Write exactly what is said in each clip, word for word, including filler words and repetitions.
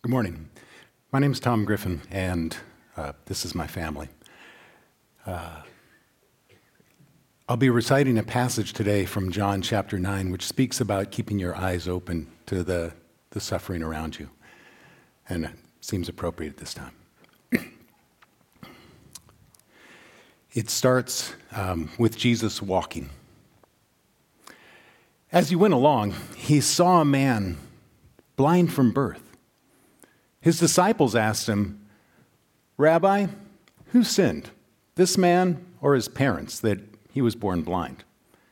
Good morning. My name is Tom Griffin, and uh, this is my family. Uh, I'll be reciting a passage today from John chapter nine, which speaks about keeping your eyes open to the, the suffering around you, and it seems appropriate at this time. It starts um, with Jesus walking. As he went along, he saw a man blind from birth. His disciples asked him, "Rabbi, who sinned, this man or his parents, that he was born blind?"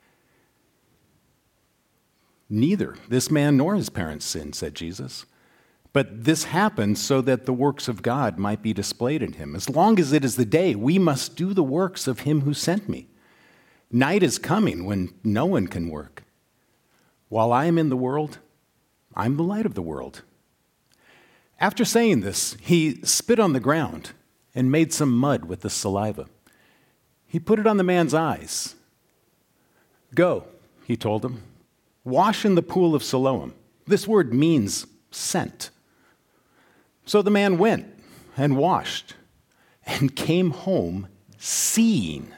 "Neither this man nor his parents sinned," said Jesus. "But this happened so that the works of God might be displayed in him. As long as it is the day, we must do the works of him who sent me. Night is coming when no one can work. While I am in the world, I'm the light of the world." After saying this, he spit on the ground and made some mud with the saliva. He put it on the man's eyes. "Go," he told him, "wash in the pool of Siloam." This word means sent. So the man went and washed and came home seeing.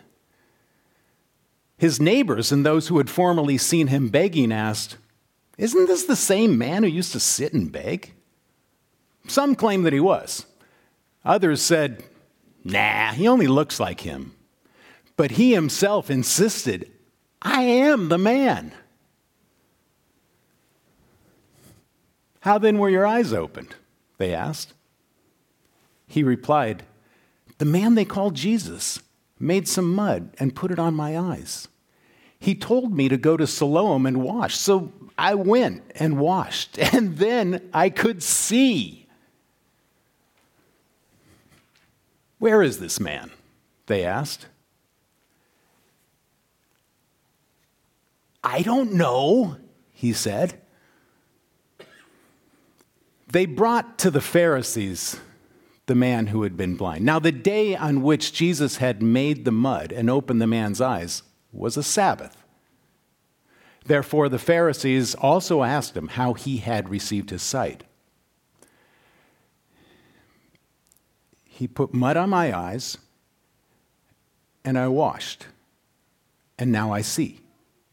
His neighbors and those who had formerly seen him begging asked, "Isn't this the same man who used to sit and beg?" Some claimed that he was. Others said, "Nah, he only looks like him." But he himself insisted, "I am the man." "How then were your eyes opened?" they asked. He replied, "The man they called Jesus made some mud and put it on my eyes. He told me to go to Siloam and wash, so I went and washed, and then I could see." "Where is this man?" they asked. "I don't know," he said. They brought to the Pharisees the man who had been blind. Now, the day on which Jesus had made the mud and opened the man's eyes was a Sabbath. Therefore, the Pharisees also asked him how he had received his sight. "He put mud on my eyes, and I washed, and now I see."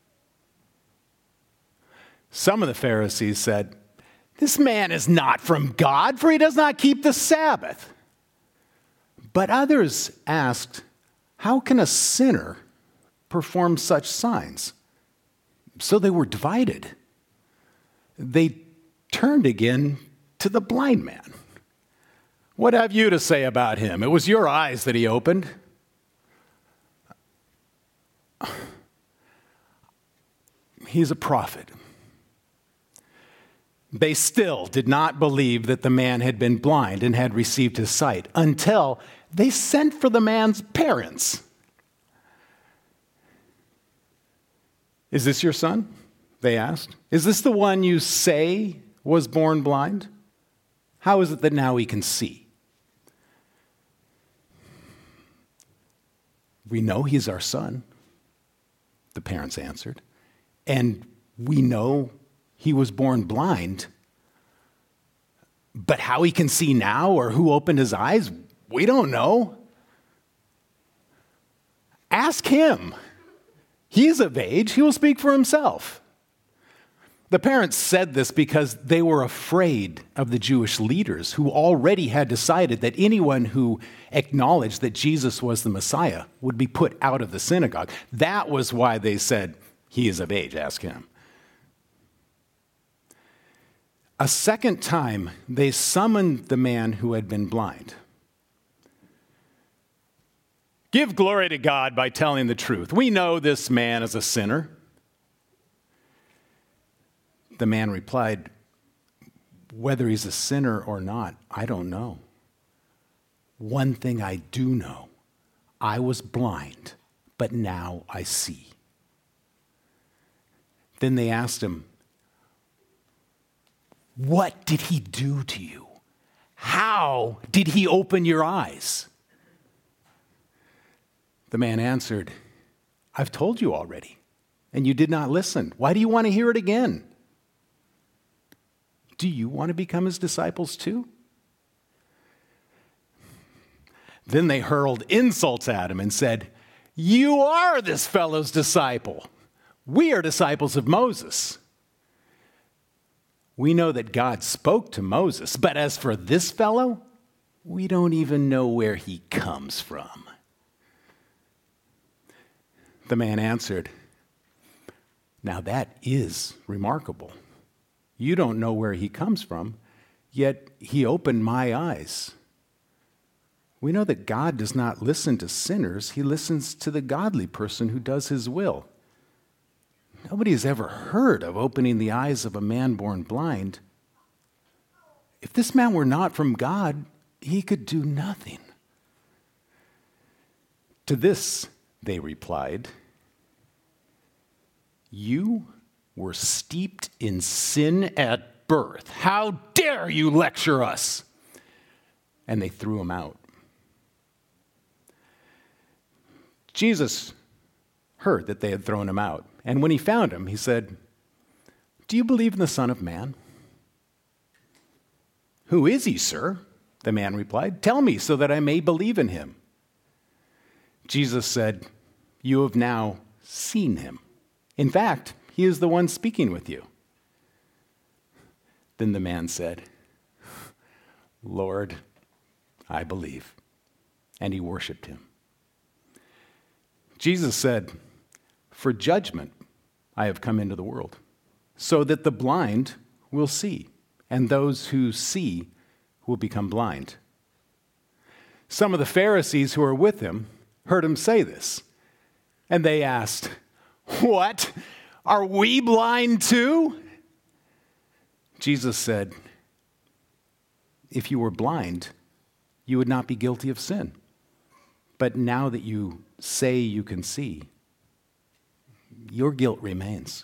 Some of the Pharisees said, "This man is not from God, for he does not keep the Sabbath." But others asked, "How can a sinner perform such signs?" So they were divided. They turned again to the blind man. "What have you to say about him? It was your eyes that he opened." "He's a prophet." They still did not believe that the man had been blind and had received his sight until they sent for the man's parents. "Is this your son?" they asked. "Is this the one you say was born blind? How is it that now he can see?" "We know he's our son," the parents answered. "And we know he was born blind. But how he can see now or who opened his eyes, we don't know. Ask him. He is of age. He will speak for himself." The parents said this because they were afraid of the Jewish leaders who already had decided that anyone who acknowledged that Jesus was the Messiah would be put out of the synagogue. That was why they said, "He is of age, ask him." A second time, they summoned the man who had been blind. "Give glory to God by telling the truth. We know this man is a sinner." The man replied, "Whether he's a sinner or not, I don't know. One thing I do know, I was blind, but now I see." Then they asked him, "What did he do to you? How did he open your eyes?" The man answered, "I've told you already, and you did not listen. Why do you want to hear it again?" "Do you want to become his disciples too?" Then they hurled insults at him and said, "You are this fellow's disciple. We are disciples of Moses. We know that God spoke to Moses, but as for this fellow, we don't even know where he comes from." The man answered, "Now that is remarkable. You don't know where he comes from, yet he opened my eyes. We know that God does not listen to sinners. He listens to the godly person who does his will. Nobody has ever heard of opening the eyes of a man born blind. If this man were not from God, he could do nothing." To this, they replied, "You were steeped in sin at birth. How dare you lecture us?" And they threw him out. Jesus heard that they had thrown him out, and when he found him, he said, "Do you believe in the Son of Man?" "Who is he, sir?" the man replied. "Tell me so that I may believe in him." Jesus said, "You have now seen him. In fact, he is the one speaking with you." Then the man said, "Lord, I believe." And he worshiped him. Jesus said, "For judgment I have come into the world, so that the blind will see, and those who see will become blind." Some of the Pharisees who were with him heard him say this, and they asked, "What? Are we blind too?" Jesus said, "If you were blind, you would not be guilty of sin. But now that you say you can see, your guilt remains."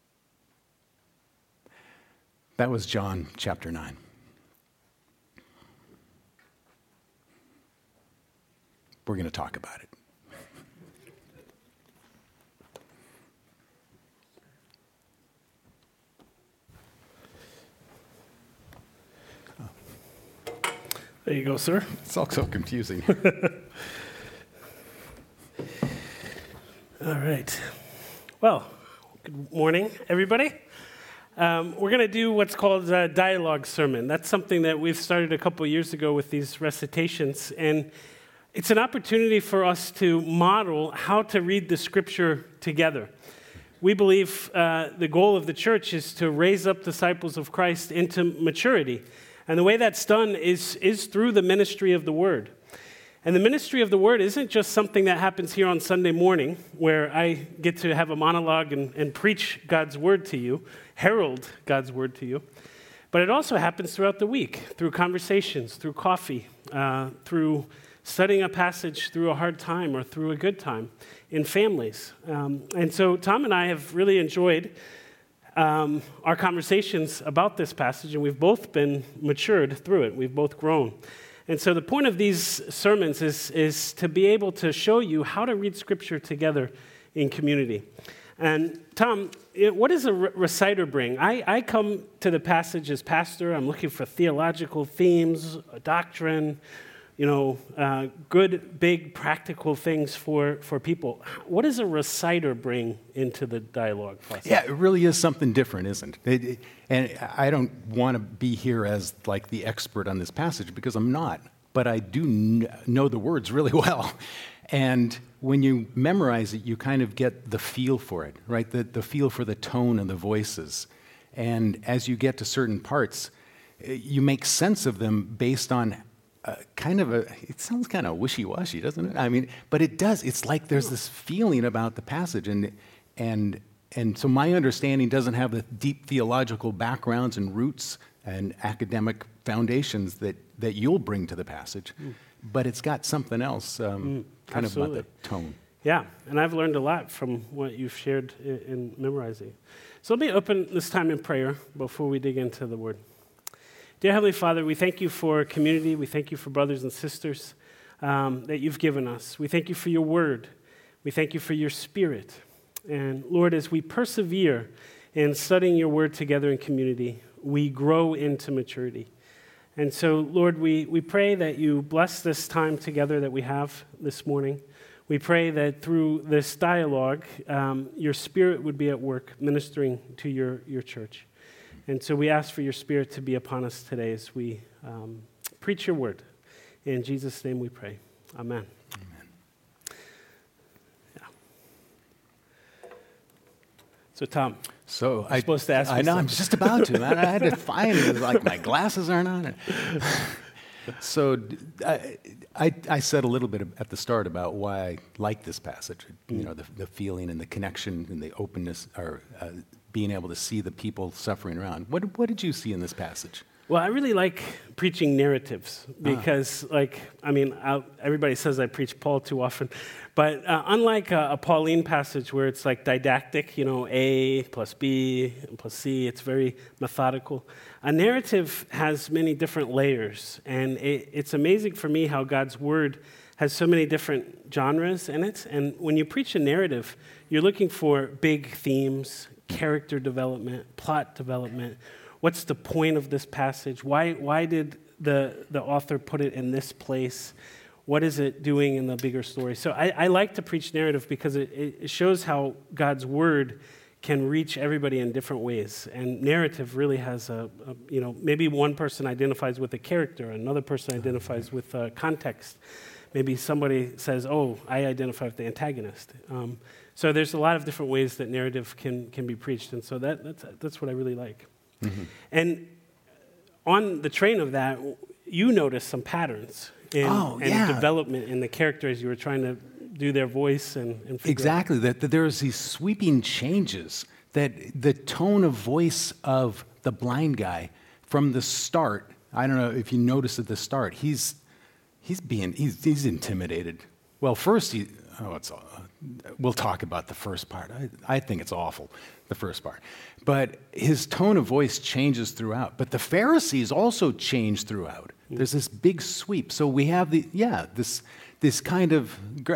That was John chapter nine. We're going to talk about it. There you go, sir. It's all so confusing. All right. Well, good morning, everybody. Um, we're going to do what's called a dialogue sermon. That's something that we've started a couple years ago with these recitations, and it's an opportunity for us to model how to read the Scripture together. We believe uh, the goal of the church is to raise up disciples of Christ into maturity, and the way that's done is, is through the ministry of the Word. And the ministry of the Word isn't just something that happens here on Sunday morning, where I get to have a monologue and, and preach God's Word to you, herald God's Word to you, but it also happens throughout the week, through conversations, through coffee, uh, through studying a passage through a hard time or through a good time in families. Um, and so Tom and I have really enjoyed um, our conversations about this passage, and we've both been matured through it. We've both grown. And so the point of these sermons is, is to be able to show you how to read Scripture together in community. And Tom, what does a reciter bring? I, I come to the passage as pastor. I'm looking for theological themes, doctrine, you know, uh, good, big, practical things for, for people. What does a reciter bring into the dialogue process? Yeah, it really is something different, isn't it? it and I don't want to be here as like the expert on this passage because I'm not, but I do kn- know the words really well. And when you memorize it, you kind of get the feel for it, right? The, the feel for the tone and the voices. And as you get to certain parts, you make sense of them based on Uh, kind of a, it sounds kind of wishy-washy, doesn't it? I mean, but it does. It's like there's this feeling about the passage, and and and so my understanding doesn't have the deep theological backgrounds and roots and academic foundations that, that you'll bring to the passage, mm. but it's got something else, um, mm, kind absolutely. of about the tone. Yeah, and I've learned a lot from what you've shared in, in memorizing. So let me open this time in prayer before we dig into the Word. Dear Heavenly Father, we thank you for community. We thank you for brothers and sisters um, that you've given us. We thank you for your word. We thank you for your Spirit. And Lord, as we persevere in studying your word together in community, we grow into maturity. And so, Lord, we, we pray that you bless this time together that we have this morning. We pray that through this dialogue, um, your Spirit would be at work ministering to your, your church. And so we ask for your Spirit to be upon us today as we um, preach your word. In Jesus' name we pray. Amen. Amen. Yeah. So, Tom, So I'm I, supposed to ask you I know, something. I'm just about to, man. I had to find it. Like, my glasses aren't on. So I, I, I said a little bit at the start about why I like this passage. Mm. You know, the, the feeling and the connection and the openness, or uh, being able to see the people suffering around. What, what did you see in this passage? Well, I really like preaching narratives because, ah. like, I mean, I'll, everybody says I preach Paul too often, but uh, unlike a, a Pauline passage where it's like didactic, you know, A plus B plus C, it's very methodical. A narrative has many different layers, and it, it's amazing for me how God's Word has so many different genres in it. And when you preach a narrative, you're looking for big themes, character development, plot development. What's the point of this passage? Why, why did the, the author put it in this place? What is it doing in the bigger story? So I, I like to preach narrative because it, it shows how God's Word can reach everybody in different ways. And narrative really has a, a, you know, maybe one person identifies with a character, another person identifies with a context. Maybe somebody says, oh, I identify with the antagonist. Um, so there's a lot of different ways that narrative can, can be preached. And so that, that's, that's what I really like. Mm-hmm. And on the train of that, you noticed some patterns in, oh, and yeah. development in the characters you were trying to do their voice and, and figure exactly out. that, that there's these sweeping changes, that the tone of voice of the blind guy from the start. I don't know if you noticed at the start, he's he's being he's, he's intimidated. Well, first he oh it's uh, we'll talk about the first part. I, I think it's awful, the first part. But his tone of voice changes throughout. But the Pharisees also change throughout. There's this big sweep. So we have the yeah this this kind of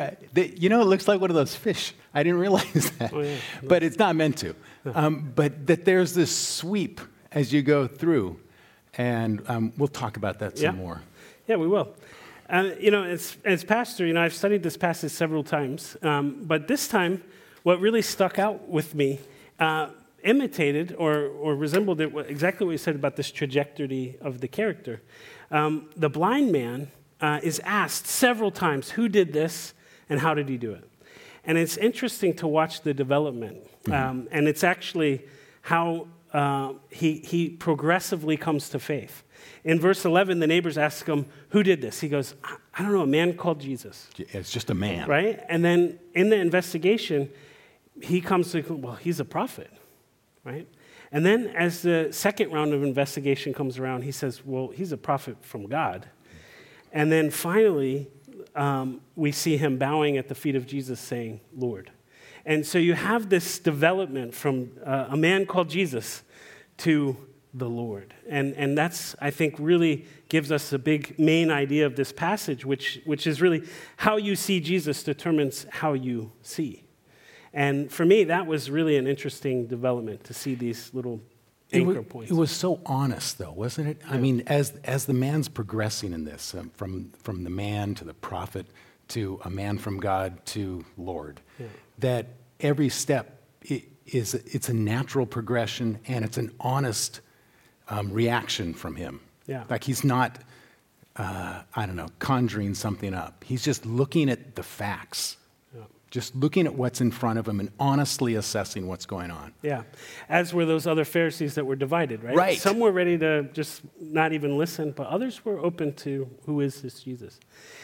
you know it looks like one of those fish. I didn't realize that, oh, yeah. But it's not meant to. Um, but that there's this sweep as you go through, and um, we'll talk about that some yeah. more. Yeah, we will. Uh, you know, as, as pastor, you know, I've studied this passage several times, um, but this time, what really stuck out with me, uh, imitated or, or resembled it exactly what you said about this trajectory of the character. Um, the blind man uh, is asked several times, who did this and how did he do it? And it's interesting to watch the development, um, mm-hmm. and it's actually how uh, he, he progressively comes to faith. In verse eleven, the neighbors ask him, who did this? He goes, I don't know, a man called Jesus. It's just a man. Right? And then in the investigation, he comes to, well, he's a prophet, right? And then as the second round of investigation comes around, he says, well, he's a prophet from God. And then finally, um, we see him bowing at the feet of Jesus saying, Lord. And so you have this development from uh, a man called Jesus to the Lord. And and that's, I think, really gives us a big main idea of this passage, which which is really how you see Jesus determines how you see. And for me, that was really an interesting development to see these little anchor it was, points. It was so honest, though, wasn't it? Yeah. I mean, as as the man's progressing in this, um, from, from the man to the prophet to a man from God to Lord, yeah. that every step is it's a natural progression and it's an honest Um, reaction from him. Yeah. Like he's not, uh, I don't know, conjuring something up. He's just looking at the facts, yeah. just looking at what's in front of him and honestly assessing what's going on. Yeah, as were those other Pharisees that were divided, right? Right. Some were ready to just not even listen, but others were open to who is this Jesus.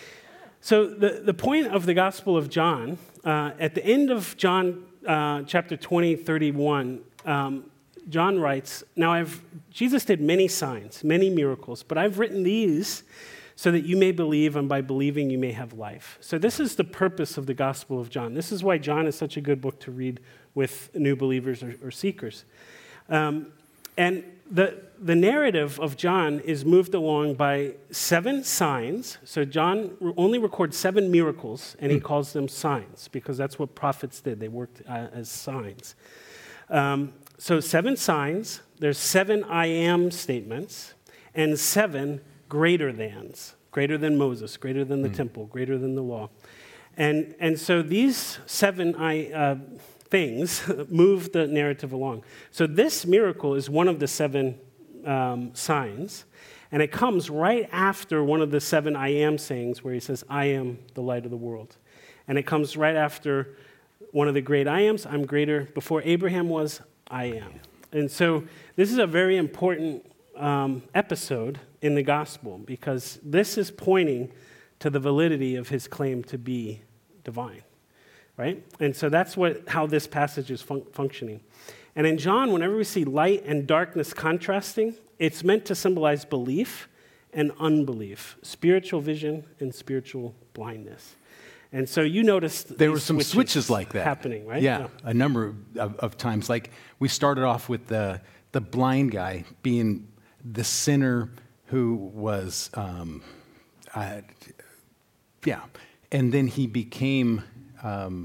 So the, the point of the Gospel of John, uh, at the end of John uh, chapter twenty, thirty-one, um, John writes, now I've, Jesus did many signs, many miracles, but I've written these so that you may believe, and by believing you may have life. So this is the purpose of the Gospel of John. This is why John is such a good book to read with new believers or, or seekers. Um, and the, the narrative of John is moved along by seven signs. So John only records seven miracles, and he mm. calls them signs, because that's what prophets did. They worked uh, as signs. Um, So seven signs, there's seven I am statements, and seven greater thans, greater than Moses, greater than the mm. temple, greater than the law. And, and so these seven I, uh, things move the narrative along. So this miracle is one of the seven um, signs, and it comes right after one of the seven I am sayings where he says, I am the light of the world. And it comes right after one of the great I ams, I'm greater. Before Abraham was, I am. And so this is a very important um, episode in the gospel because this is pointing to the validity of his claim to be divine, right? And so that's what how this passage is fun- functioning. And in John, whenever we see light and darkness contrasting, it's meant to symbolize belief and unbelief, spiritual vision and spiritual blindness. And so you noticed there were some switches, switches like that happening, right? Yeah, yeah. a number of, of times. Like we started off with the the blind guy being the sinner who was, um, uh, yeah, and then he became. Um,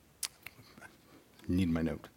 need my note.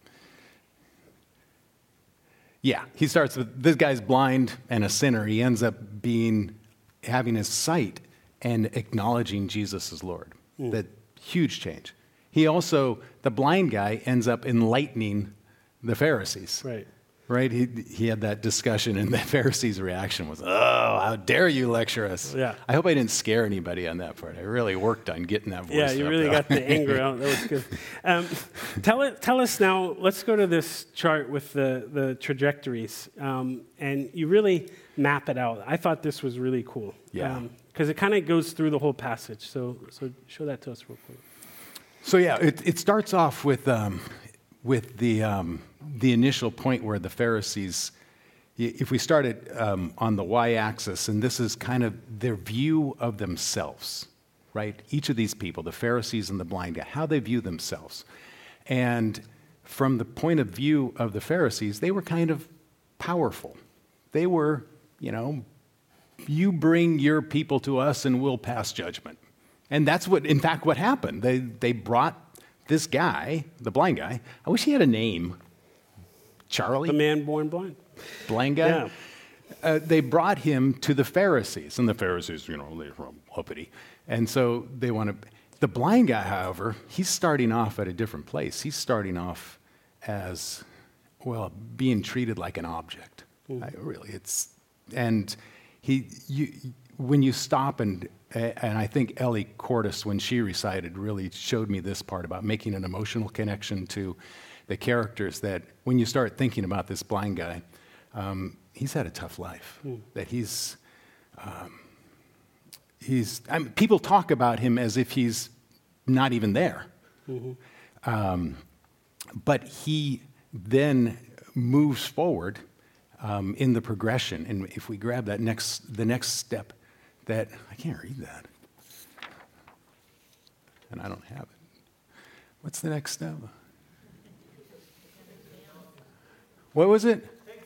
Yeah, he starts with this guy's blind and a sinner. He ends up being having his sight and acknowledging Jesus as Lord. Mm. That huge change. He also, the blind guy, ends up enlightening the Pharisees. Right. Right? He he had that discussion, and the Pharisees' reaction was, "Oh, how dare you lecture us?" Yeah. I hope I didn't scare anybody on that part. I really worked on getting that voice. Yeah, you up, really though. got the anger out. That was good. Um, tell it. Tell us now. Let's go to this chart with the the trajectories, um, and you really map it out. I thought this was really cool. Yeah. Because um, it kind of goes through the whole passage. So so show that to us real quick. So yeah, it it starts off with um, with the um, the initial point where the Pharisees, if we started um, on the y-axis, and this is kind of their view of themselves, right? Each of these people, the Pharisees and the blind guy, how they view themselves. And from the point of view of the Pharisees, they were kind of powerful. They were, you know, you bring your people to us and we'll pass judgment. And that's what, in fact, what happened. They they brought this guy, the blind guy, I wish he had a name. Charlie? The man born blind. Blind guy? Yeah. Uh, they brought him to the Pharisees, and the Pharisees, you know, they're uppity. And so they want to... The blind guy, however, he's starting off at a different place. He's starting off as, well, being treated like an object. Mm. I, really, it's... And he, you, when you stop and... And I think Ellie Cordes, when she recited, really showed me this part about making an emotional connection to the characters, that when you start thinking about this blind guy, um, he's had a tough life. Mm. That he's, um, he's. I mean, people talk about him as if he's not even there, mm-hmm. um, but he then moves forward um, in the progression. And if we grab that next, the next step, that I can't read that, and I don't have it. What's the next step? What was it?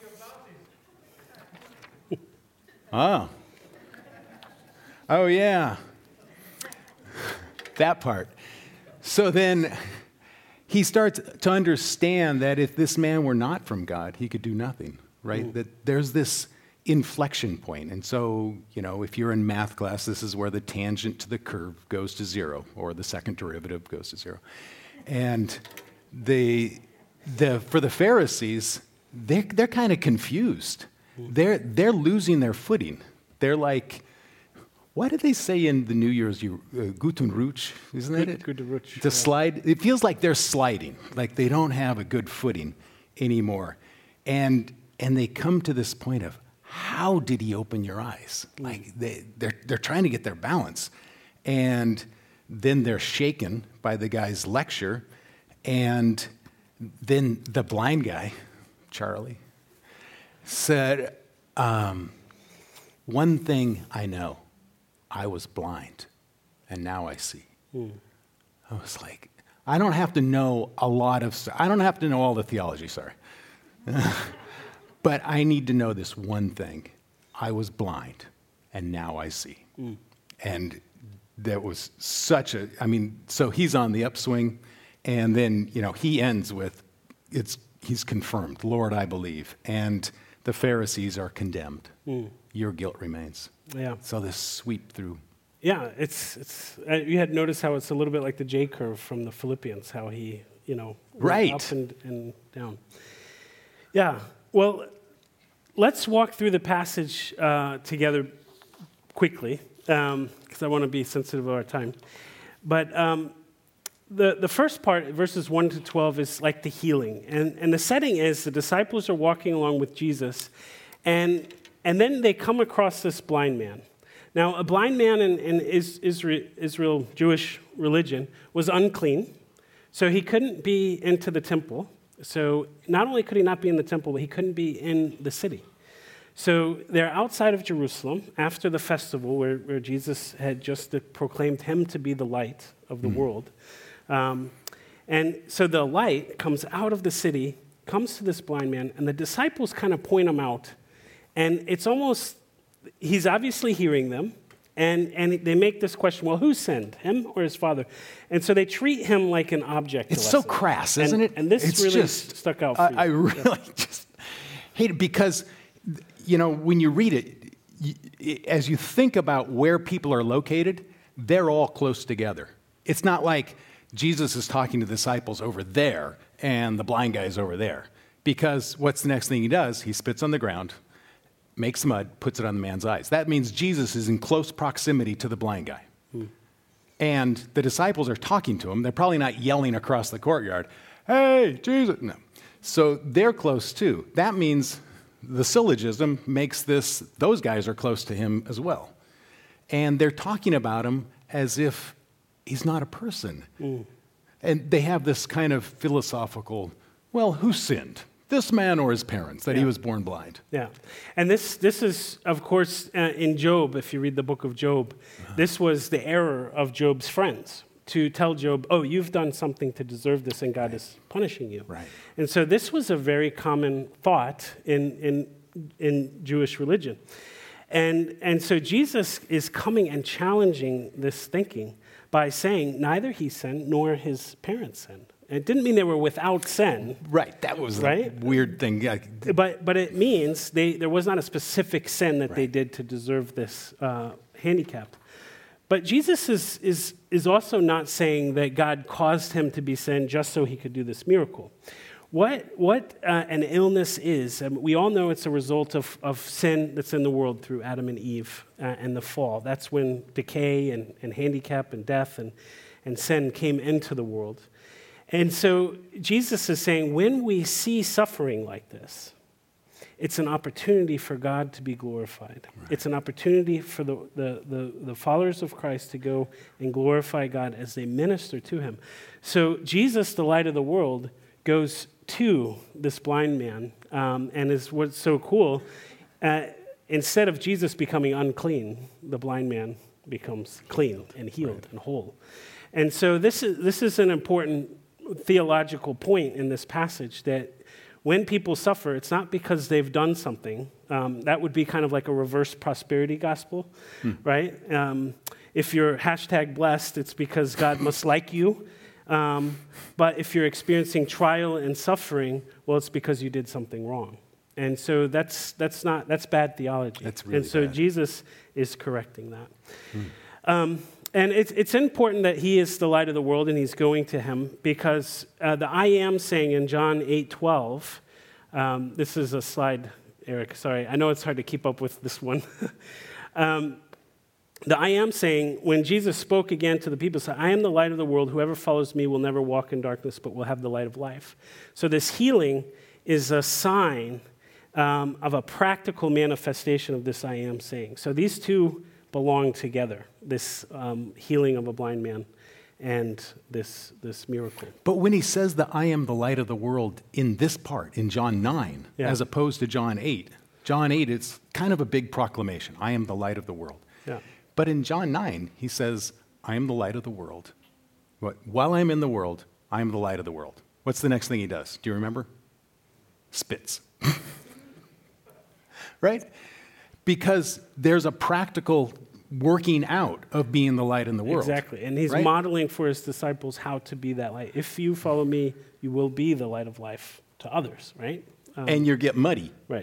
Oh. Oh, yeah. That part. So then he starts to understand that if this man were not from God, he could do nothing, right? Mm. That there's this inflection point. And so, you know, if you're in math class, this is where the tangent to the curve goes to zero, or the second derivative goes to zero. And the, the for the Pharisees, they're, they're kind of confused. They're, they're losing their footing. They're like, what did they say in the New Year's? Uh, Guten Rutsch, isn't that it? Guten Rutsch. To slide. It feels like they're sliding, like they don't have a good footing anymore. And and they come to this point of, how did he open your eyes? Like they, they're, they're trying to get their balance. And then they're shaken by the guy's lecture. And then the blind guy, Charlie, said, um, one thing I know, I was blind, and now I see. Mm. I was like, I don't have to know a lot of, I don't have to know all the theology, sorry. But I need to know this one thing. I was blind, and now I see. Mm. And that was such a, I mean, so he's on the upswing, and then, you know, he ends with, it's he's confirmed, Lord, I believe. And the Pharisees are condemned. Mm. your guilt remains. Yeah. So this sweep through. Yeah, it's, it's uh, you had noticed how it's a little bit like the J curve from the Philippians, how he, you know, went Right. up and, and down. Yeah, well, let's walk through the passage uh, together quickly, because um, I want to be sensitive of our time. But um, the, the first part, verses one to twelve, is like the healing. And, and the setting is the disciples are walking along with Jesus, and, and then they come across this blind man. Now, a blind man in, in Israel, Israel, Jewish religion, was unclean, so he couldn't be into the temple. So not only could he not be in the temple, but he couldn't be in the city. So they're outside of Jerusalem after the festival where, where Jesus had just proclaimed him to be the light of the mm. world. Um, and so the light comes out of the city, comes to this blind man, and the disciples kind of point him out. And it's almost, he's obviously hearing them. And, and they make this question, well, who sinned, him or his father? And so they treat him like an object. It's so crass, isn't and, it? And this it's really just, stuck out for I, you. I really yeah. just hate it because, you know, when you read it, you, as you think about where people are located, they're all close together. It's not like Jesus is talking to the disciples over there and the blind guy's over there. Because what's the next thing he does? He spits on the ground, makes mud, puts it on the man's eyes. That means Jesus is in close proximity to the blind guy. Hmm. And the disciples are talking to him. They're probably not yelling across the courtyard, hey, Jesus. No. So they're close too. That means the syllogism makes this, those guys are close to him as well. And they're talking about him as if he's not a person. Hmm. And they have this kind of philosophical, well, who sinned? This man or his parents, that yeah. he was born blind. Yeah. And this, this is, of course, uh, in Job, if you read the book of Job, uh-huh. this was the error of Job's friends, to tell Job, oh, you've done something to deserve this and God right. is punishing you. Right. And so this was a very common thought in, in, in Jewish religion. And, and so Jesus is coming and challenging this thinking by saying neither he sinned nor his parents sinned. It didn't mean they were without sin. Right, that was right? a weird thing. Yeah. But but it means they there was not a specific sin that right. they did to deserve this uh, handicap. But Jesus is, is, is also not saying that God caused him to be sin just so he could do this miracle. What, what uh, an illness is, I mean, we all know it's a result of, of sin that's in the world through Adam and Eve uh, and the fall. That's when decay and, and handicap and death and, and sin came into the world. And so Jesus is saying when we see suffering like this, it's an opportunity for God to be glorified. Right. It's an opportunity for the, the, the, the followers of Christ to go and glorify God as they minister to him. So Jesus, the light of the world, goes to this blind man. Um, and is what's so cool, uh, instead of Jesus becoming unclean, the blind man becomes clean and healed right. and whole. And so this is this is an important theological point in this passage that when people suffer, it's not because they've done something. Um, that would be kind of like a reverse prosperity gospel, hmm. right? Um, if you're hashtag blessed, it's because God must like you. Um, but if you're experiencing trial and suffering, well, it's because you did something wrong. And so that's that's not that's bad theology. That's really and so bad. Jesus is correcting that. Hmm. Um, And it's, it's important that he is the light of the world and he's going to him because uh, the I am saying in John eight twelve, um, this is a slide, Eric, sorry. I know it's hard to keep up with this one. um, the I am saying, when Jesus spoke again to the people, said, I am the light of the world. Whoever follows me will never walk in darkness but will have the light of life. So this healing is a sign um, of a practical manifestation of this I am saying. So these two belong together, this um, healing of a blind man and this, this miracle. But when he says that I am the light of the world in this part, in John nine, yeah. as opposed to John eight, John eight, it's kind of a big proclamation. I am the light of the world. Yeah. But in John nine, he says, I am the light of the world. What? While I'm in the world, I am the light of the world. What's the next thing he does? Do you remember? Spits. Right? Because there's a practical working out of being the light in the world. Exactly. And he's right? modeling for his disciples how to be that light. If you follow me, you will be the light of life to others, right? Um, and you get muddy. Right.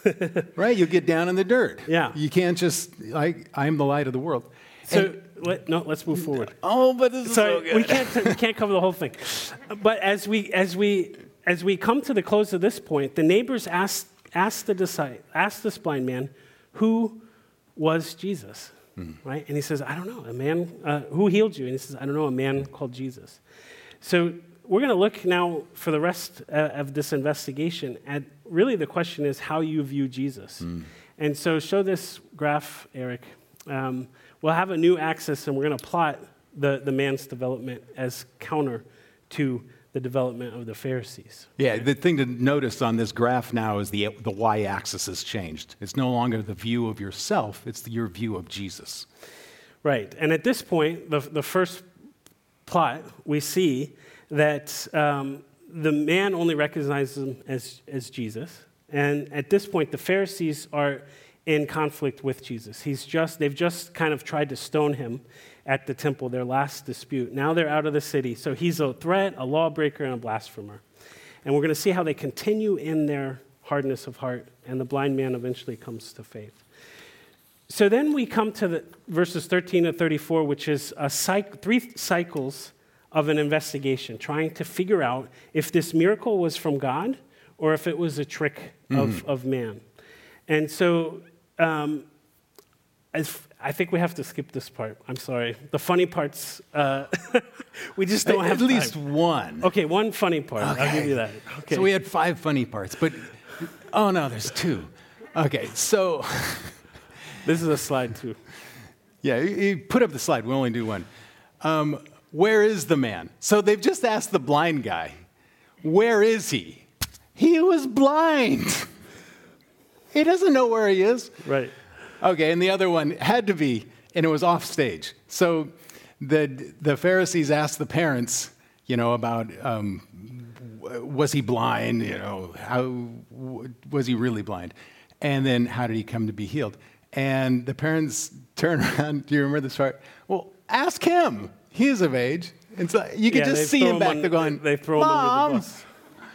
Right? You get down in the dirt. Yeah. You can't just, like, I'm the light of the world. So, And- let, no, let's move forward. oh, but this is so Sorry, good. we can't we can't cover the whole thing. But as we as we as we come to the close of this point, the neighbors asked asked the disciple, asked this blind man, who was Jesus, mm. right? And he says, I don't know, a man uh, who healed you, and he says, I don't know, a man called Jesus. So we're going to look now for the rest uh, of this investigation at really the question is how you view Jesus. Mm. And so show this graph, Eric. Um, we'll have a new axis, and we're going to plot the, the man's development as counter to the development of the Pharisees. Yeah, the thing to notice on this graph now is the, the y-axis has changed. It's no longer the view of yourself, it's the, your view of Jesus. Right, and at this point, the, the first plot, we see that um, the man only recognizes him as, as Jesus, and at this point, the Pharisees are in conflict with Jesus. He's just, they've just kind of tried to stone him at the temple, their last dispute. Now they're out of the city. So he's a threat, a lawbreaker, and a blasphemer. And we're going to see how they continue in their hardness of heart, and the blind man eventually comes to faith. So then we come to the verses thirteen to thirty-four, which is a cycle, three cycles of an investigation, trying to figure out if this miracle was from God or if it was a trick mm-hmm. of, of man. And so um, as, I think we have to skip this part. I'm sorry. The funny parts, uh, we just don't at, have At time. least one. Okay, one funny part. Okay. I'll give you that. Okay. So we had five funny parts, but, oh no, there's two. Okay, so. This is a slide too. Yeah, you, you put up the slide. We'll only do one. Um, where is the man? So they've just asked the blind guy, where is he? He was blind. He doesn't know where he is. Right. Okay, and the other one had to be, and it was off stage. So the the Pharisees asked the parents, you know, about um, was he blind? You know, how was he really blind? And then how did he come to be healed? And the parents turn around. Do you remember this part? Well, ask him. He is of age, and so you could Yeah, just see him back on, there going, They throw him Mom. under the bus.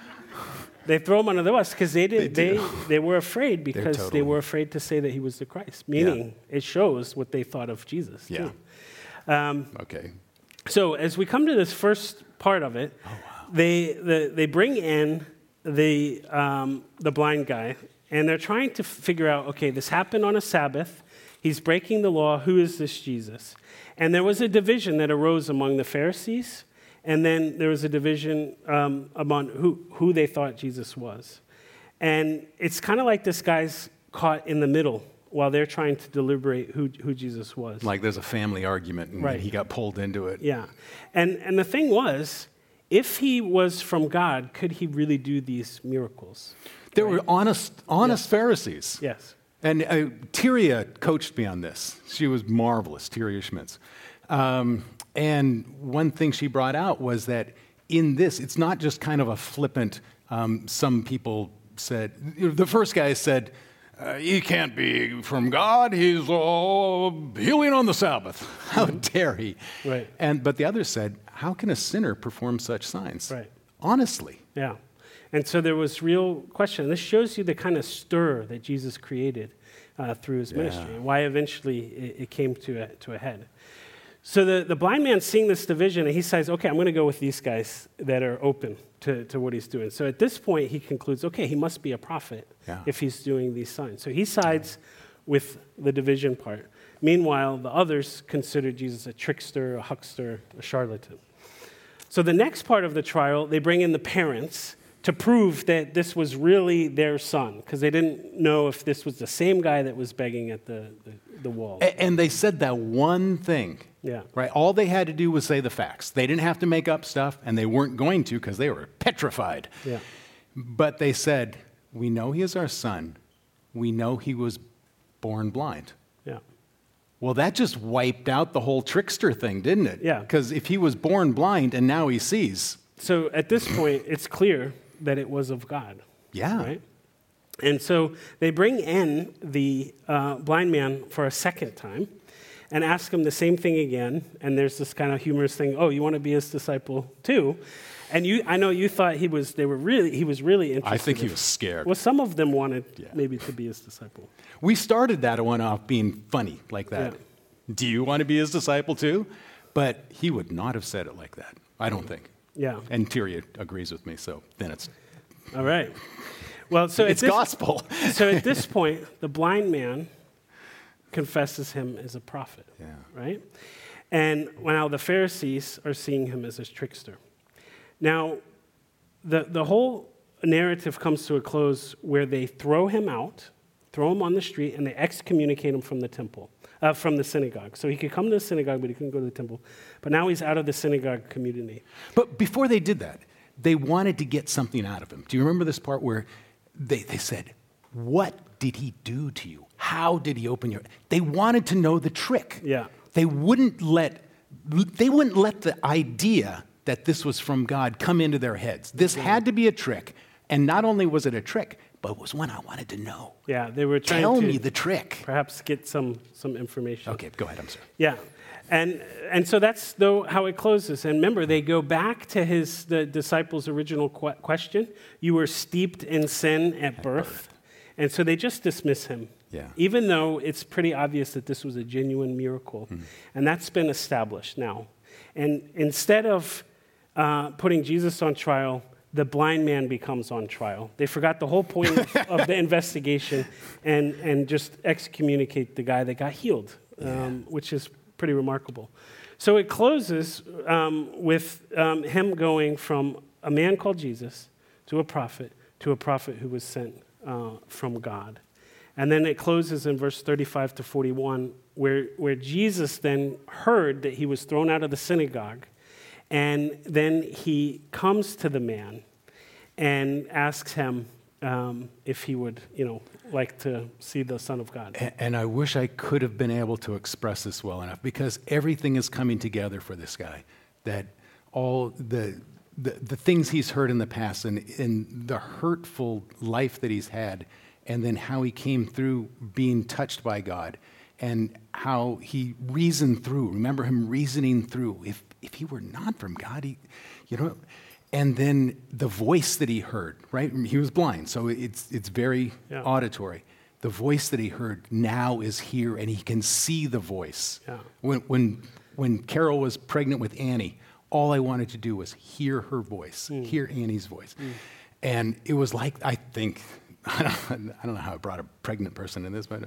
They throw him under the bus because they did. They They, do. they were afraid because totally- they were afraid to say that he was the Christ. Meaning, it shows what they thought of Jesus. Yeah. Too. Um, Okay. so as we come to this first part of it, Oh, wow. they the, they bring in the um, the blind guy, and they're trying to figure out. Okay, this happened on a Sabbath. He's breaking the law. Who is this Jesus? And there was a division that arose among the Pharisees. And then there was a division um, among who, who they thought Jesus was. And it's kind of like this guy's caught in the middle while they're trying to deliberate who, who Jesus was. Like there's a family argument, and Right. he got pulled into it. Yeah. And, and the thing was, if he was from God, could he really do these miracles? There were honest, honest Yes. Pharisees. Yes. And uh, Tyria coached me on this. She was marvelous, Tyria Schmitz. Um, and one thing she brought out was that in this, it's not just kind of a flippant, um, some people said, the first guy said, uh, he can't be from God, he's uh, healing on the Sabbath. How dare he? Right. And, but the other said, how can a sinner perform such signs? Right. Honestly. Yeah. And so there was real question. This shows you the kind of stir that Jesus created uh, through his ministry, Yeah. and why eventually it, it came to a, to a head. So the, the blind man's seeing this division, and he says, okay, I'm going to go with these guys that are open to, to what he's doing. So at this point, he concludes, okay, he must be a prophet Yeah. if he's doing these signs. So he sides with the division part. Meanwhile, the others consider Jesus a trickster, a huckster, a charlatan. So the next part of the trial, they bring in the parents to prove that this was really their son, because they didn't know if this was the same guy that was begging at the, the, the wall. A- And they said that one thing. Yeah. Right? All they had to do was say the facts. They didn't have to make up stuff, and they weren't going to because they were petrified. Yeah. But they said, we know he is our son. We know he was born blind. Yeah. Well, that just wiped out the whole trickster thing, didn't it? Yeah. Because if he was born blind and now he sees. So at this point, it's clear that it was of God. Yeah. Right? And so they bring in the uh, blind man for a second time and ask him the same thing again. And there's this kind of humorous thing, oh, you want to be his disciple too? And you, I know you thought he was. They were really. He was really interested. I think he in- was scared. Well, some of them wanted Yeah. maybe to be his disciple. We started that one off being funny like that. Yeah. Do you want to be his disciple too? But he would not have said it like that, I don't think. Yeah. And Tyria agrees with me, so then it's All right. Well, so it's at this, gospel. so at this point, the blind man confesses him as a prophet. Yeah. Right? And now the Pharisees are seeing him as a trickster. Now, the, the whole narrative comes to a close where they throw him out, throw him on the street, and they excommunicate him from the temple, uh, from the synagogue. So he could come to the synagogue, but he couldn't go to the temple. But now he's out of the synagogue community. But before they did that, they wanted to get something out of him. Do you remember this part where they, they said, what did he do to you? How did he open your... They wanted to know the trick. Yeah. They wouldn't let, they wouldn't let the idea that this was from God come into their heads. This had to be a trick. And not only was it a trick, but it was one I wanted to know. Yeah, they were trying Tell to me the trick. perhaps get some, some information. Okay, go ahead, I'm sorry. Yeah. And and so that's though how it closes. And remember, they go back to his the disciples' original qu- question. You were steeped in sin at birth. And so they just dismiss him. Yeah. Even though it's pretty obvious that this was a genuine miracle. Mm. And that's been established now. And instead of uh, putting Jesus on trial, the blind man becomes on trial. They forgot the whole point of, of the investigation and, and just excommunicate the guy that got healed, um, Yeah. which is pretty remarkable. So it closes um, with um, him going from a man called Jesus to a prophet, to a prophet who was sent uh, from God. And then it closes in verse thirty-five to forty-one, where, where Jesus then heard that he was thrown out of the synagogue. And then he comes to the man and asks him um, if he would, you know, like to see the Son of God. And, and I wish I could have been able to express this well enough, because everything is coming together for this guy. That all the the, the things he's heard in the past, and, and the hurtful life that he's had, and then how he came through being touched by God, and how he reasoned through. Remember him reasoning through. If if he were not from God, he, you know, and then the voice that he heard, right? He was blind, so it's it's very Yeah. auditory. The voice that he heard now is here, and he can see the voice. Yeah. When when when Carol was pregnant with Annie, all I wanted to do was hear her voice, Mm. hear Annie's voice, mm. and it was like, I think, I don't, I don't know how I brought a pregnant person in this, but uh,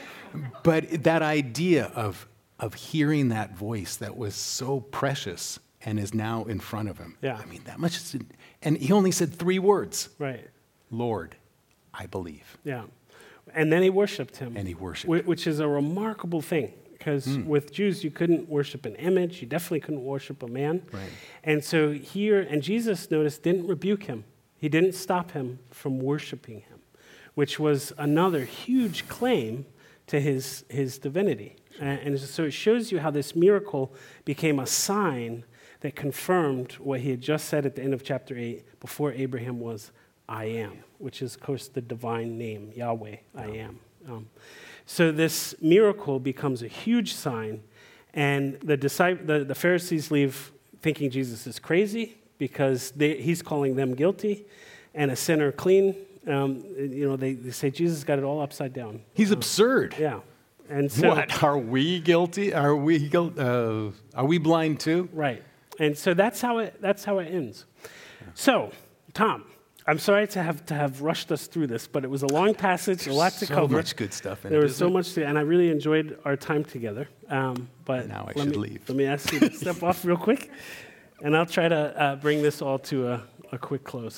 but that idea of of hearing that voice that was so precious and is now in front of him. Yeah. I mean, that much is, and he only said three words. Right. Lord, I believe. Yeah. And then he worshiped him. And he worshiped whi- Which is a remarkable thing, because Mm. with Jews, you couldn't worship an image. You definitely couldn't worship a man. Right. And so here, and Jesus, notice, didn't rebuke him. He didn't stop him from worshiping him, which was another huge claim to his, his divinity. And, and so it shows you how this miracle became a sign that confirmed what he had just said at the end of chapter eight, before Abraham was, I am, which is, of course, the divine name, Yahweh, I am. Um, so this miracle becomes a huge sign, and the, disciples, the, the Pharisees leave thinking Jesus is crazy because they, he's calling them guilty and a sinner clean. Um, you know, they, they say Jesus got it all upside down. He's absurd. Yeah. And so, What, are we guilty? Are we guil- uh, are we blind too? right. And so that's how it that's how it ends. So, Tom, I'm sorry to have to have rushed us through this, but it was a long passage, a lot to so cover. much good stuff in There it. was so isn't it? much to, and I really enjoyed our time together. Um, but Now I let should me, leave. Let me ask you to step off real quick, and I'll try to uh, bring this all to a, a quick close.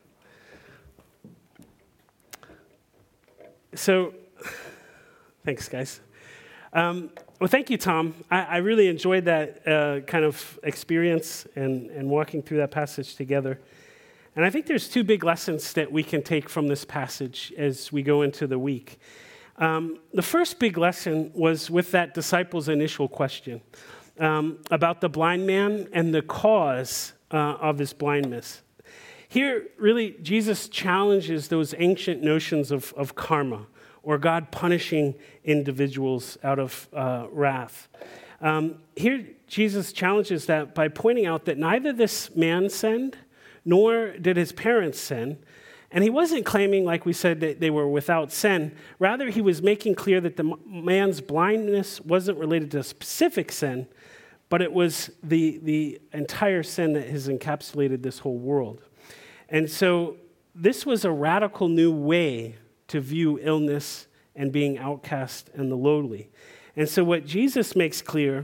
So, thanks, guys. Um, well, thank you, Tom. I, I really enjoyed that uh, kind of experience and, and walking through that passage together. And I think there's two big lessons that we can take from this passage as we go into the week. Um, the first big lesson was with that disciples' initial question um, about the blind man and the cause uh, of his blindness. Here, really, Jesus challenges those ancient notions of, of karma, or God punishing individuals out of uh, wrath. Um, here, Jesus challenges that by pointing out that neither this man sinned nor did his parents sin. And he wasn't claiming, like we said, that they were without sin. Rather, he was making clear that the man's blindness wasn't related to a specific sin, but it was the, the entire sin that has encapsulated this whole world. And so this was a radical new way to view illness and being outcast and the lowly. And so what Jesus makes clear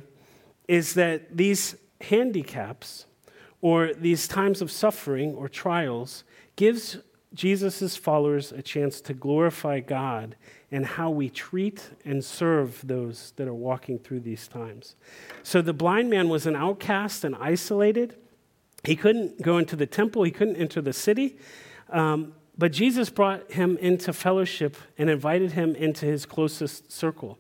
is that these handicaps or these times of suffering or trials gives Jesus' followers a chance to glorify God in how we treat and serve those that are walking through these times. So the blind man was an outcast and isolated. He couldn't go into the temple. He couldn't enter the city. Um, but Jesus brought him into fellowship and invited him into his closest circle.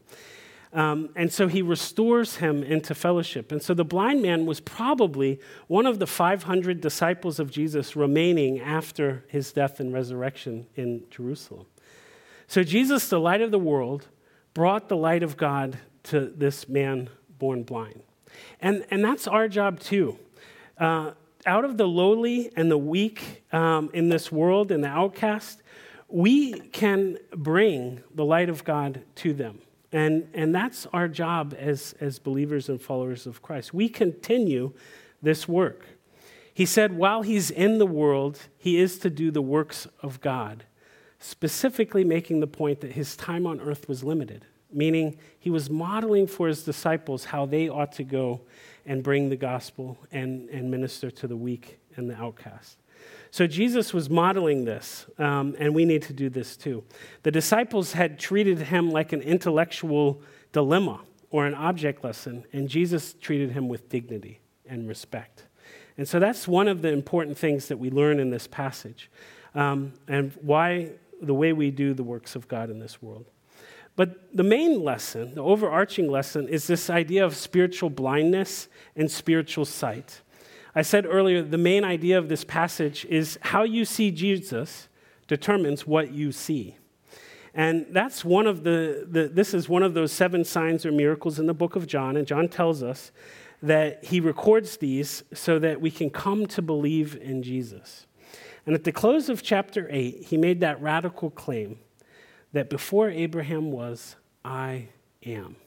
Um, and so he restores him into fellowship. And so the blind man was probably one of the five hundred disciples of Jesus remaining after his death and resurrection in Jerusalem. So Jesus, the light of the world, brought the light of God to this man born blind. And, and that's our job too. Uh, out of the lowly and the weak um, in this world and the outcast, we can bring the light of God to them. And, and that's our job as, as believers and followers of Christ. We continue this work. He said while he's in the world, he is to do the works of God, specifically making the point that his time on earth was limited, meaning he was modeling for his disciples how they ought to go and bring the gospel and, and minister to the weak and the outcast. So Jesus was modeling this, um, and we need to do this too. The disciples had treated him like an intellectual dilemma or an object lesson, and Jesus treated him with dignity and respect. And so that's one of the important things that we learn in this passage, um, and why the way we do the works of God in this world. But the main lesson, the overarching lesson, is this idea of spiritual blindness and spiritual sight. I said earlier, the main idea of this passage is how you see Jesus determines what you see. And that's one of the, the, this is one of those seven signs or miracles in the book of John. And John tells us that he records these so that we can come to believe in Jesus. And at the close of chapter eight, he made that radical claim that before Abraham was, I am,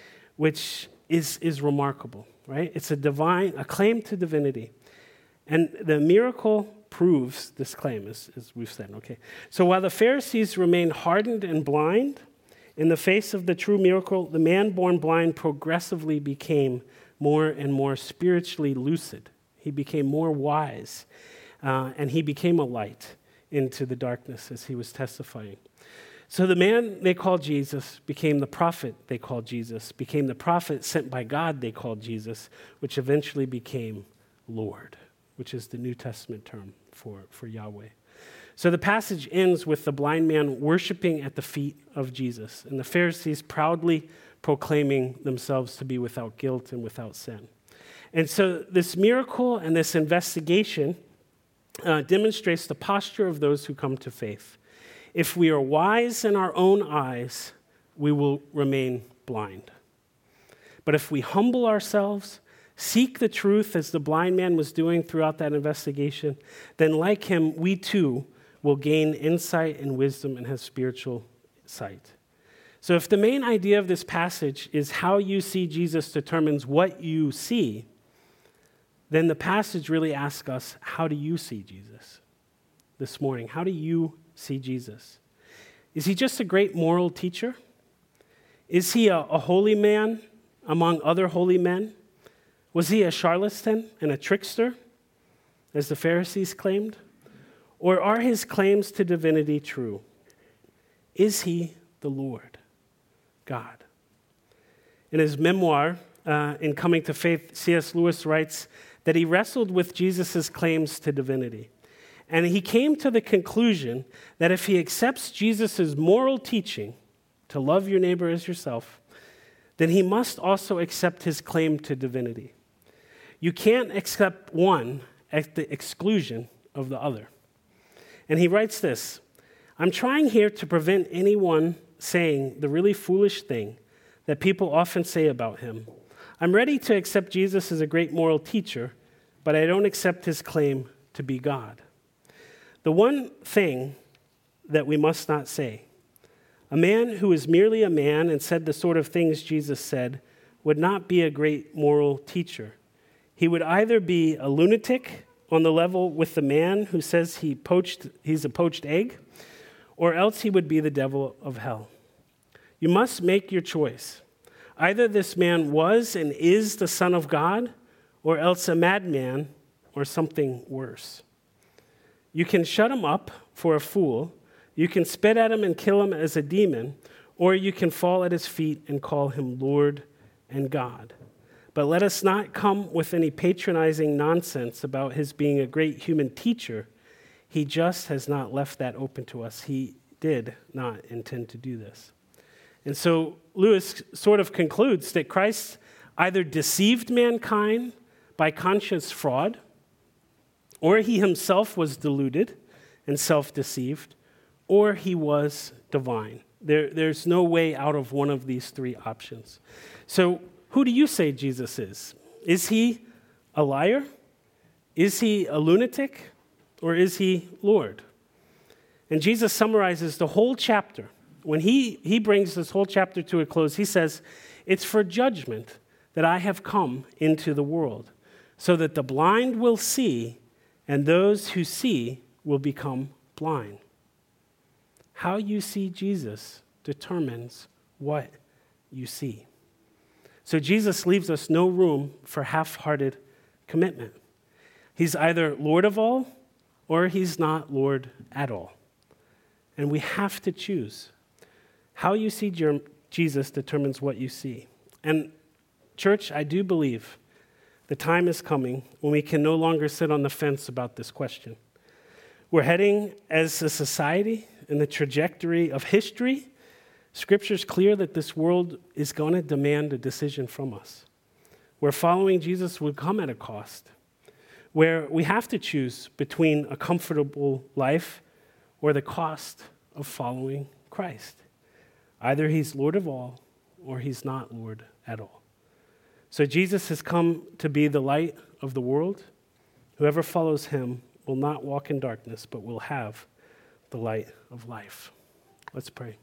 which is, is remarkable. Right? It's a divine, a claim to divinity. And the miracle proves this claim, as, as we've said, okay? So while the Pharisees remained hardened and blind, in the face of the true miracle, the man born blind progressively became more and more spiritually lucid. He became more wise, uh, and he became a light into the darkness as he was testifying. So the man they called Jesus became the prophet they called Jesus, became the prophet sent by God they called Jesus, which eventually became Lord, which is the New Testament term for, for Yahweh. So the passage ends with the blind man worshiping at the feet of Jesus, and the Pharisees proudly proclaiming themselves to be without guilt and without sin. And so this miracle and this investigation uh, demonstrates the posture of those who come to faith. If we are wise in our own eyes, we will remain blind. But if we humble ourselves, seek the truth as the blind man was doing throughout that investigation, then like him, we too will gain insight and wisdom and have spiritual sight. So if the main idea of this passage is how you see Jesus determines what you see, then the passage really asks us, how do you see Jesus this morning? How do you see Jesus? Is he just a great moral teacher? Is he a, a holy man among other holy men? Was he a charlatan and a trickster, as the Pharisees claimed? Or are his claims to divinity true? Is he the Lord God? In his memoir, uh, In Coming to Faith, C S Lewis writes that he wrestled with Jesus' claims to divinity. And he came to the conclusion that if he accepts Jesus' moral teaching to love your neighbor as yourself, then he must also accept his claim to divinity. You can't accept one at the exclusion of the other. And he writes this, I'm trying here to prevent anyone saying the really foolish thing that people often say about him. I'm ready to accept Jesus as a great moral teacher, but I don't accept his claim to be God. The one thing that we must not say, a man who is merely a man and said the sort of things Jesus said would not be a great moral teacher. He would either be a lunatic on the level with the man who says he poached, he's a poached egg, or else he would be the devil of hell. You must make your choice. Either this man was and is the Son of God, or else a madman, or something worse. You can shut him up for a fool, you can spit at him and kill him as a demon, or you can fall at his feet and call him Lord and God. But let us not come with any patronizing nonsense about his being a great human teacher. He just has not left that open to us. He did not intend to do this. And so Lewis sort of concludes that Christ either deceived mankind by conscious fraud, or he himself was deluded and self-deceived, or he was divine. There, there's no way out of one of these three options. So who do you say Jesus is? Is he a liar? Is he a lunatic? Or is he Lord? And Jesus summarizes the whole chapter. When he, he brings this whole chapter to a close, he says, it's for judgment that I have come into the world, so that the blind will see, and those who see will become blind. How you see Jesus determines what you see. So Jesus leaves us no room for half-hearted commitment. He's either Lord of all, or he's not Lord at all. And we have to choose. How you see Jesus determines what you see. And church, I do believe the time is coming when we can no longer sit on the fence about this question. We're heading as a society in the trajectory of history. Scripture's clear that this world is going to demand a decision from us, where following Jesus would come at a cost, where we have to choose between a comfortable life or the cost of following Christ. Either he's Lord of all, or he's not Lord at all. So Jesus has come to be the light of the world. Whoever follows him will not walk in darkness, but will have the light of life. Let's pray.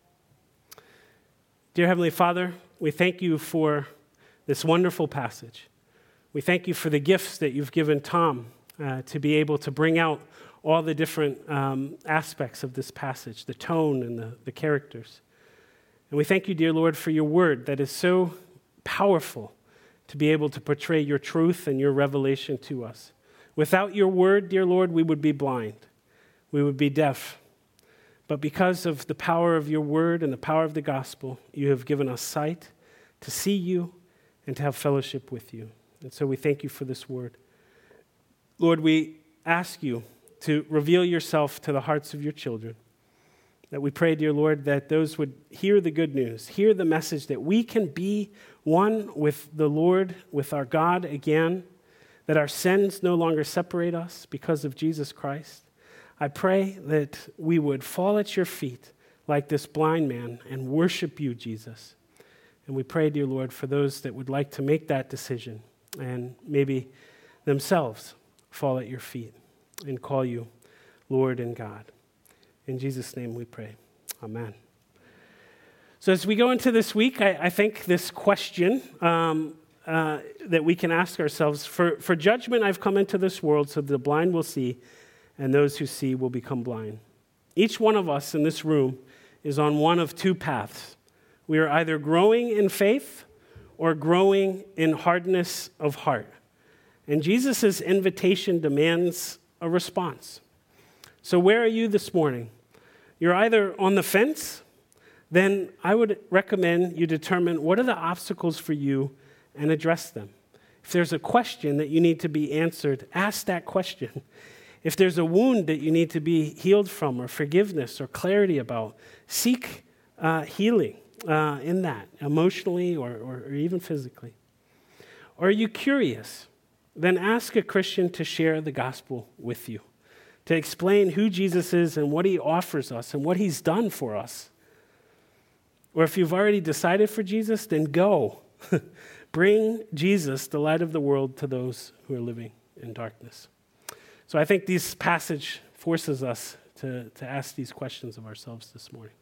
Dear Heavenly Father, we thank you for this wonderful passage. We thank you for the gifts that you've given Tom uh, to be able to bring out all the different um, aspects of this passage, the tone and the, the characters. And we thank you, dear Lord, for your word that is so powerful to be able to portray your truth and your revelation to us. Without your word, dear Lord, we would be blind. We would be deaf. But because of the power of your word and the power of the gospel, you have given us sight to see you and to have fellowship with you. And so we thank you for this word. Lord, we ask you to reveal yourself to the hearts of your children. That we pray, dear Lord, that those would hear the good news, hear the message that we can be one with the Lord, with our God again, that our sins no longer separate us because of Jesus Christ. I pray that we would fall at your feet like this blind man and worship you, Jesus. And we pray, dear Lord, for those that would like to make that decision and maybe themselves fall at your feet and call you Lord and God. In Jesus' name we pray. Amen. So as we go into this week, I, I think this question um, uh, that we can ask ourselves, for, for judgment I've come into this world so the blind will see and those who see will become blind. Each one of us in this room is on one of two paths. We are either growing in faith or growing in hardness of heart. And Jesus' invitation demands a response. So where are you this morning? You're either on the fence, then I would recommend you determine what are the obstacles for you and address them. If there's a question that you need to be answered, ask that question. If there's a wound that you need to be healed from or forgiveness or clarity about, seek uh, healing uh, in that, emotionally or, or, or even physically. Or are you curious? Then ask a Christian to share the gospel with you, to explain who Jesus is and what he offers us and what he's done for us. Or if you've already decided for Jesus, then go. Bring Jesus, the light of the world, to those who are living in darkness. So I think this passage forces us to, to ask these questions of ourselves this morning.